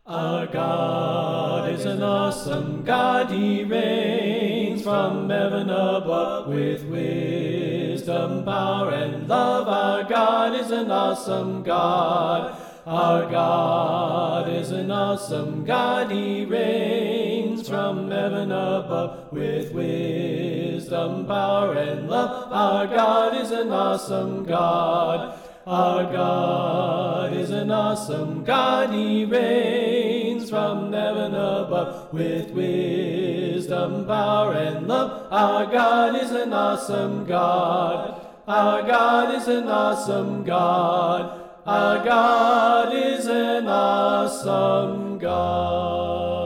Our God is an awesome God, He reigns from heaven above with wisdom, power, and love. Our God is an awesome God. Our God is an awesome God, He reigns from heaven above with wisdom, power, and love. Our God is an awesome God. Our God is an awesome God, He reigns from heaven above with wisdom, power, and love. Our God is an awesome God. Our God is an awesome God. Our God is an awesome God.